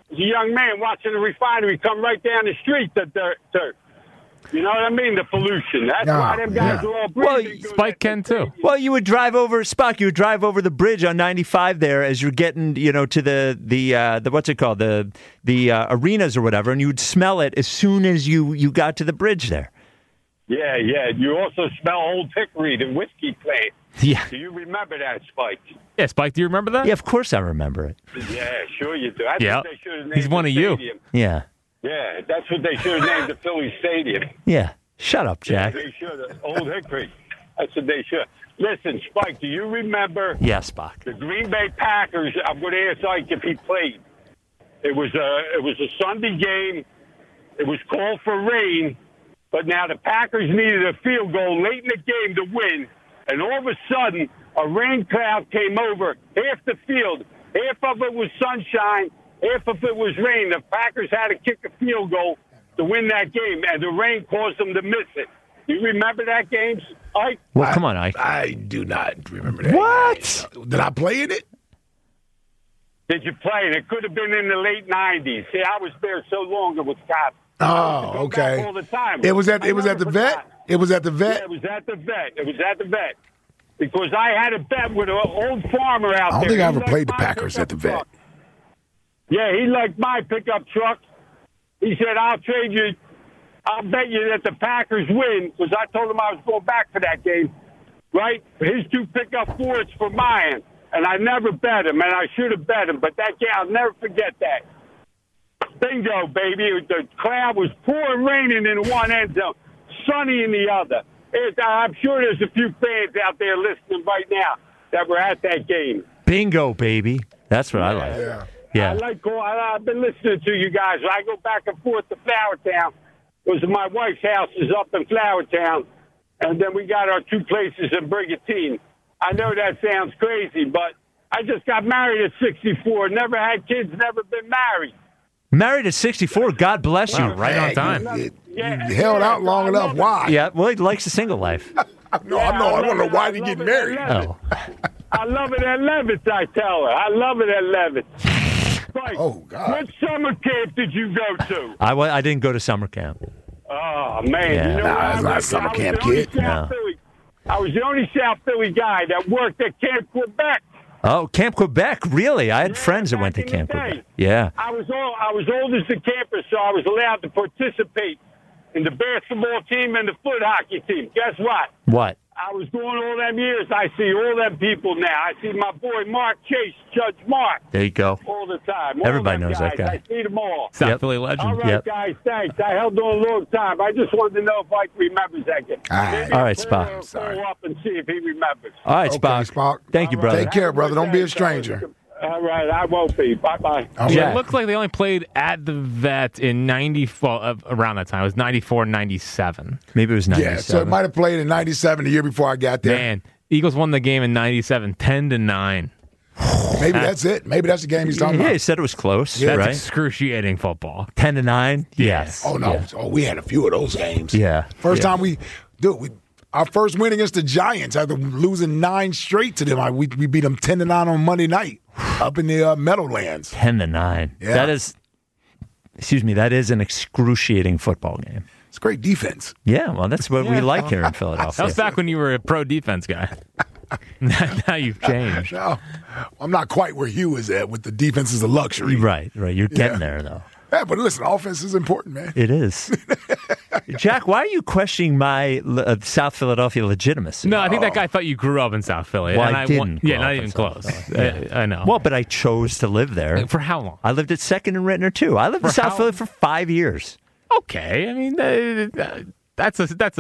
as a young man watching the refinery come right down the street. The dirt. You know what I mean? The pollution. That's why them guys are all breathing. Well, Spike can too. Well, you would drive over Spock. You would drive over the bridge on 95 there as you're getting, to the what's it called, the arenas or whatever, and you would smell it as soon as you got to the bridge there. Yeah. You also smell Old Hickory, the whiskey plant. Yeah. Do you remember that, Spike? Yeah, Spike. Do you remember that? Yeah, of course I remember it. Yeah, sure you do. I Yeah. think they should have named He's one the of you. stadium. Yeah. Yeah, that's what they should have named the Philly Stadium. Yeah. Shut up, Jack. Yeah, they should have. Old Hickory. That's what they should. Listen, Spike, do you remember? Yeah, Spock. The Green Bay Packers. I'm going to ask Ike if he played. It was a Sunday game. It was called for rain, but now the Packers needed a field goal late in the game to win, and all of a sudden a rain cloud came over half the field. Half of it was sunshine. Half of it was rain. The Packers had to kick a field goal to win that game, and the rain caused them to miss it. You remember that game, Ike? Well, come on, Ike. I do not remember that. What? Did I play in it? Did you play it? It could have been in the late 90s. See, I was there so long it was Wisconsin. Oh, okay. All the time. It was at the vet? It was at the vet? Yeah, it was at the vet. Because I had a bet with an old farmer out there. I don't think I ever He played the liked my Packers at the pickup vet. truck. Yeah, he liked my pickup truck. He said, I'll bet you that the Packers win, because I told him I was going back for that game, right? His 2 pickup Fords for mine, and I never bet him, and I should have bet him, but that game, I'll never forget that. Bingo, baby. The cloud was pouring raining in one end zone, sunny in the other. I'm sure there's a few fans out there listening right now that were at that game. Bingo, baby. That's what I like. Yeah. I've been listening to you guys. I go back and forth to Flowertown, because my wife's house is up in Flowertown, and then we got our 2 places in Brigantine. I know that sounds crazy, but I just got married at 64, never had kids, never been married. Married at 64, God bless you. Right on time. You held out long enough. Why? Yeah, well, he likes the single life. No, I want to know why he get married. Oh. I love it at Levitt, I tell her. I love it at Levitt. Spike, God. What summer camp did you go to? I didn't go to summer camp. Oh, man. Yeah. You know Nah, it's not a summer camp, kid. I was the only South Philly guy that worked at Camp Quebec. Oh, Camp Quebec, really? I had friends that went to Camp Quebec. Yeah. I was old as the campus, so I was allowed to participate in the basketball team and the foot hockey team. Guess what? What? I was going all them years. I see all them people now. I see my boy Mark Chase, Judge Mark. There you go. All the time. All Everybody them knows guys. that guy. I see them all. South Philly legend. All right, guys, thanks. I held on a long time. I just wanted to know if Mike remembers that game. All right, Spock. Follow up and see if he remembers. All right, Okay, Spock. Spock. Thank you, brother. Take care, brother. Don't be a stranger. All right, I won't be. Bye-bye. It looked like they only played at the vet in 94, around that time. It was 94, 97. Maybe it was 97. Yeah, so it might have played in 97, the year before I got there. Man, Eagles won the game in 97, 10-9. Maybe that's it. Maybe that's the game he's talking Yeah, about. he said it was close, That's right? excruciating football. 10-9? Yes. Oh, no. Yeah. Oh, we had a few of those games. Yeah. First time our first win against the Giants after losing 9 straight to them. We beat them 10-9 on Monday night up in the Meadowlands. 10-9. Yeah. That is an excruciating football game. It's great defense. Yeah, well, that's what we like here in Philadelphia. That was back when you were a pro defense guy. Now you've changed. No, I'm not quite where Hugh is at with the defense is a luxury. Right. You're getting there, though. Yeah, but listen, offense is important, man. It is. Jack, why are you questioning my South Philadelphia legitimacy? No, I think that guy thought you grew up in South Philly. Well, and I didn't. Yeah, not even close. I know. Well, but I chose to live there. For how long? I lived at 2nd and Rittner, too. I lived in South Philly for 5 years. Okay, I mean that's a stay. That's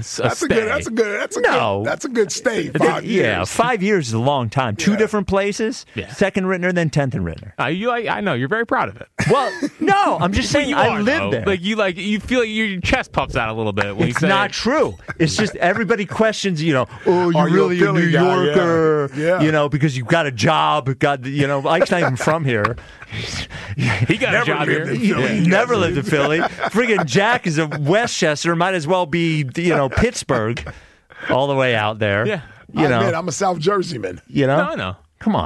a good stay. 5 years. Yeah, 5 years is a long time. 2 different places. Yeah. 2nd Rittner, then 10th and Rittner. I know you're very proud of it. Well, no, I'm just saying I lived there. Like you feel like your chest puffs out a little bit when It's you say not true. It's just everybody questions, oh, Are you're you really a a New Philly guy? Yorker, Yeah. because you've got a job. Ike's not even from here. he got a job here. He never lived in Philly. Friggin' Jack is a Westchester. Might as well be, Pittsburgh, all the way out there. Yeah. I'm a South Jersey man. No. Come on.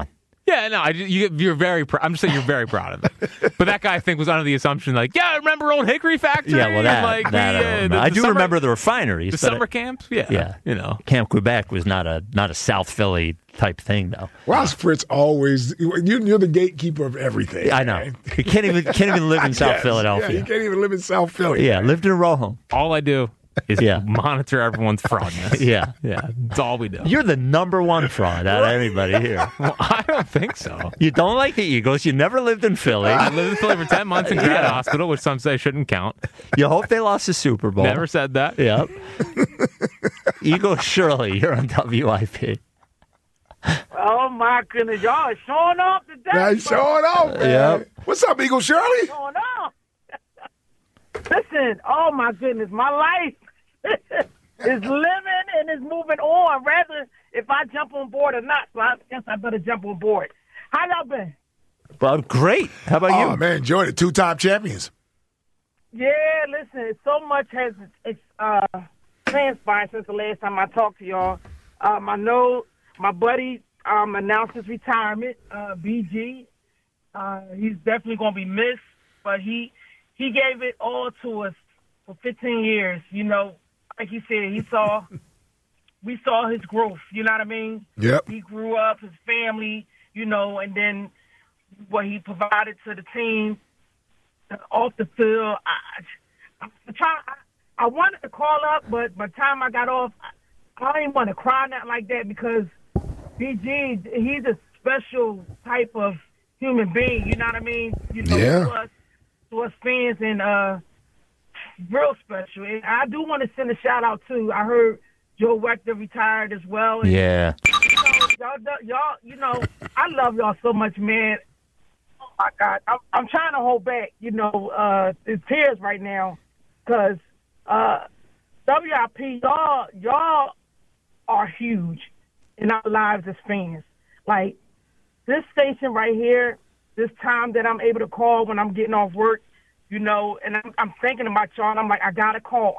Yeah, no, you're very. I'm just saying you're very proud of it. But that guy, I think, was under the assumption like, yeah, remember old Hickory Factory? Yeah, well, that I don't remember. I do remember the refineries. The summer camps? Yeah. You know. Camp Quebec was not a South Philly type thing, though. Why is Fritz always? You're the gatekeeper of everything. I know. Man. You can't even live in South Philadelphia. Yeah, you can't even live in South Philly. Yeah, lived in a row home. All I do is monitor everyone's fraudness. Yeah. That's all we do. You're the number one fraud out of anybody here. Well, I don't think so. You don't like the Eagles. You never lived in Philly. I lived in Philly for 10 months in grad hospital, which some say shouldn't count. You hope they lost the Super Bowl. Never said that. Yep. Eagles Shirley, you're on WIP. Oh, my goodness. Y'all are showing off today. Yeah, showing off, man. Yep. What's up, Eagle Shirley? Showing off. Listen, oh, my goodness. My life is living and is moving on, rather if I jump on board or not. So I guess I better jump on board. How y'all been? Well, great. How about you? Oh, man, enjoyed it. 2-time champions. Yeah, listen, so much has transpired since the last time I talked to y'all. I know my buddy announced his retirement, BG. He's definitely going to be missed, but he gave it all to us for 15 years. You know, like he said, we saw his growth. You know what I mean? Yep. He grew up, his family, you know, and then what he provided to the team off the field. I wanted to call up, but by the time I got off, I didn't want to cry nothing like that because BG, he's a special type of human being. You know what I mean? You know, to us fans, and real special. And I do want to send a shout out too. I heard Joe Wechter retired as well. And, yeah. Y'all, you know, I love y'all so much, man. Oh my God, I'm trying to hold back, you know, the tears right now, because WIP, y'all are huge in our lives as fans. Like this station right here, this time that I'm able to call when I'm getting off work, you know, and I'm thinking about y'all, and I'm like, I gotta call.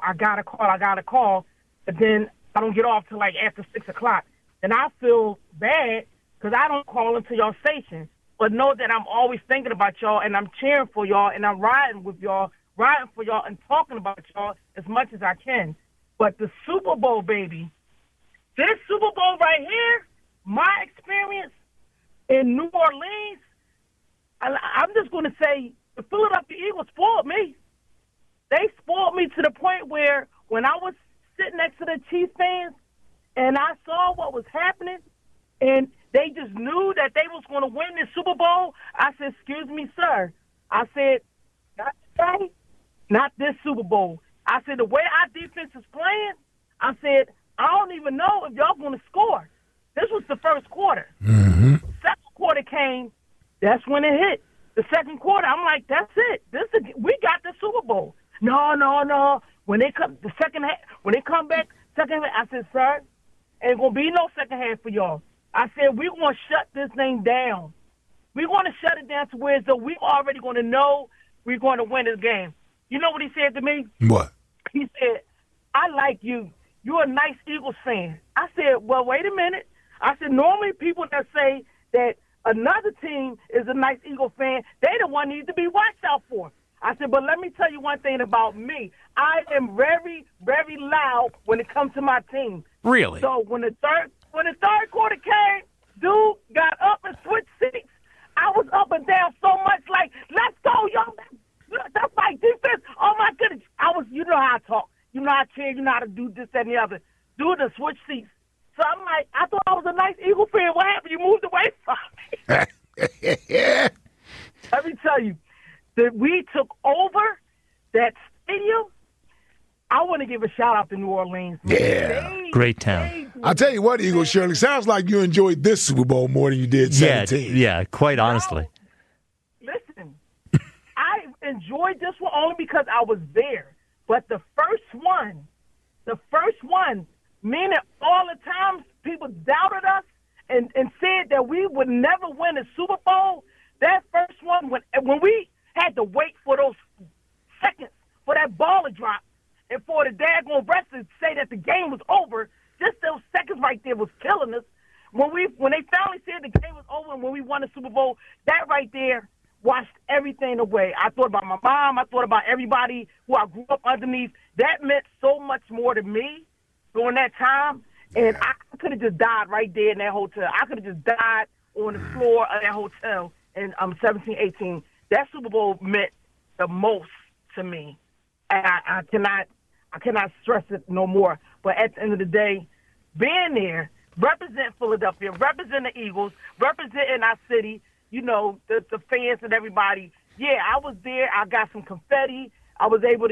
But then I don't get off till like after 6 o'clock. And I feel bad because I don't call into y'all station. But know that I'm always thinking about y'all, and I'm cheering for y'all, and I'm riding for y'all, and talking about y'all as much as I can. But the Super Bowl, baby, this Super Bowl right here, my experience in New Orleans, I'm just going to say the Philadelphia Eagles spoiled me. They spoiled me to the point where when I was sitting next to the Chiefs fans and I saw what was happening and they just knew that they was going to win this Super Bowl, I said, excuse me, sir. I said, not today, not this Super Bowl. I said, the way our defense is playing, I said, I don't even know if y'all going to score. This was the first quarter. Mm-hmm. Second quarter came, that's when it hit. The second quarter, I'm like, that's it. We got the Super Bowl. No. When they come back, second half, I said, sir, ain't going to be no second half for y'all. I said, we're going to shut this thing down. We're going to shut it down to where so we already going to know we're going to win this game. You know what he said to me? What? He said, I like you. You're a nice Eagles fan. I said, well, wait a minute. I said, normally people that say that another team is a nice Eagle fan, they the one need to be watched out for. I said, but let me tell you one thing about me. I am very, very loud when it comes to my team. Really? So when the third quarter came, dude got up and switched seats. I was up and down so much like, let's go, y'all. That's my defense. Oh, my goodness. You know how I talk. You know how I cheer. You know how to do this, that, and the other. Dude, the switch seats. So I'm like, I thought I was a nice Eagle fan. What happened? You moved away from me. Let me tell you, that we took over that stadium. I want to give a shout-out to New Orleans. Yeah. Great town. I'll tell you what, Eagle Shirley, sounds like you enjoyed this Super Bowl more than you did 17. Yeah, quite honestly. Listen, I enjoyed this one only because I was there. But the first one, meaning all the times people doubted us and said that we would never win a Super Bowl, that first one, when we had to wait for those seconds for that ball to drop and for the daggone rest to say that the game was over, just those seconds right there was killing us. when they finally said the game was over and when we won the Super Bowl, that right there washed everything away. I thought about my mom. I thought about everybody who I grew up underneath. That meant so much more to me during that time. And I could have just died right there in that hotel. I could have just died on the floor of that hotel in 17, 18. That Super Bowl meant the most to me. And I cannot stress it no more. But at the end of the day, being there, represent Philadelphia, represent the Eagles, representing our city, you know, the fans and everybody. Yeah, I was there. I got some confetti. I was able to,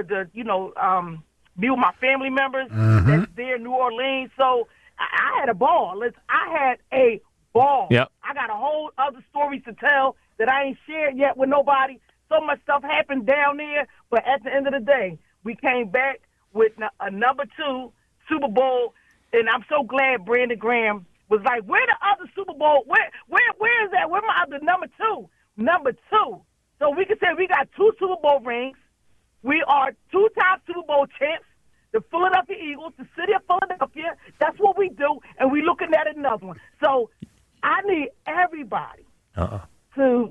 be with my family members that's there in New Orleans. So I had a ball. I had a ball. Yep. I got a whole other stories to tell that I ain't shared yet with nobody. So much stuff happened down there. But at the end of the day, we came back with a number 2 Super Bowl. And I'm so glad Brandon Graham was like, where the other Super Bowl? Where is that? Where my other number 2? Number 2. So we can say we got 2 Super Bowl rings. We are 2-time Super Bowl champs. The Philadelphia Eagles, the city of Philadelphia. That's what we do, and we're looking at another one. So I need everybody to.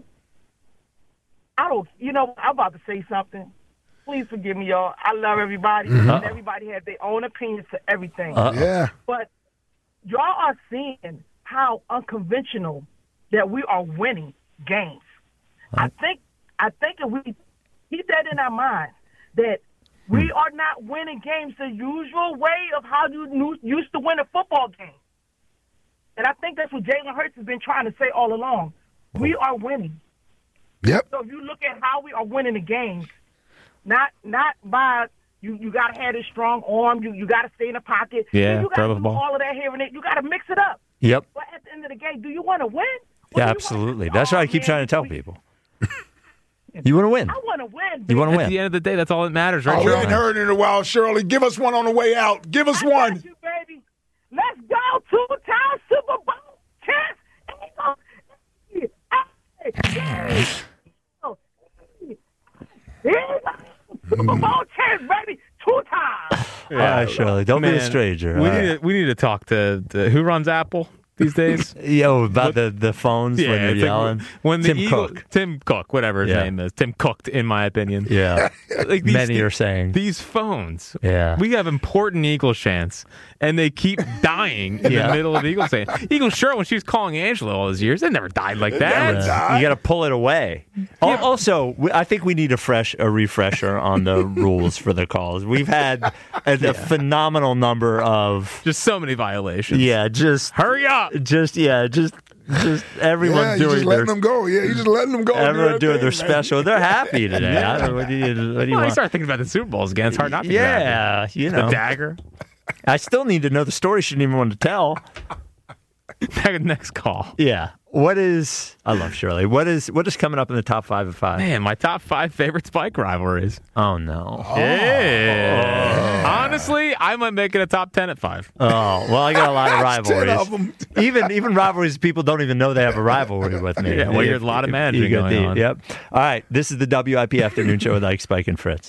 I'm about to say something. Please forgive me, y'all. I love everybody, and everybody has their own opinions to everything. Yeah. But y'all are seeing how unconventional that we are winning games. I think if we keep that in our minds, that we are not winning games the usual way of how you used to win a football game. And I think that's what Jalen Hurts has been trying to say all along. We are winning. Yep. So if you look at how we are winning the games, not by you got to have this strong arm, you got to stay in the pocket. Yeah, you got to do all of that here and there. You got to mix it up. Yep. But at the end of the game, do you want to win? Yeah, absolutely. That's what I keep trying to tell people. You want to win. I want to win. You want to win. At the end of the day, that's all that matters, right? We ain't heard it in a while, Shirley. Give us one on the way out. Give us one. Got you, baby. Let's go. 2-time Super Bowl champs. Super Bowl champs, baby. 2 times. Yeah, Shirley, don't be a stranger. We need to talk to who runs Apple these days. About the phones when you're yelling. When Tim Cook. Tim Cook, whatever his name is. Tim Cooked, in my opinion. Yeah. Many are saying. These phones. Yeah. We have important Eagles chants, and they keep dying in the middle of Eagles chants. Eagles shirt, when she was calling Angela all those years, it never died like that. You got to pull it away. Yeah. Also, I think we need a refresher on the rules for the calls. We've had a phenomenal number of... Just so many violations. Yeah, just... Hurry up! Just everyone doing just letting them go. Yeah, you just letting them go. Everyone doing their special. They're happy today. I don't know, what do you want? I start thinking about the Super Bowls again. It's hard not to. Yeah, you know, the dagger. I still need to know the story. Shouldn't even want to tell. Next call. Yeah. I love Shirley. What is coming up in the top 5 of 5? Man, my top 5 favorite Spike rivalries. Oh no. Yeah. Honestly, I might make it a top 10 at 5. Oh, well, I got a lot of rivalries. 10 of them. even rivalries people don't even know they have a rivalry with me. Yeah, well, you're a lot of managing going on. Yep. All right, this is the WIP Afternoon Show with Ike, Spike, and Fritz.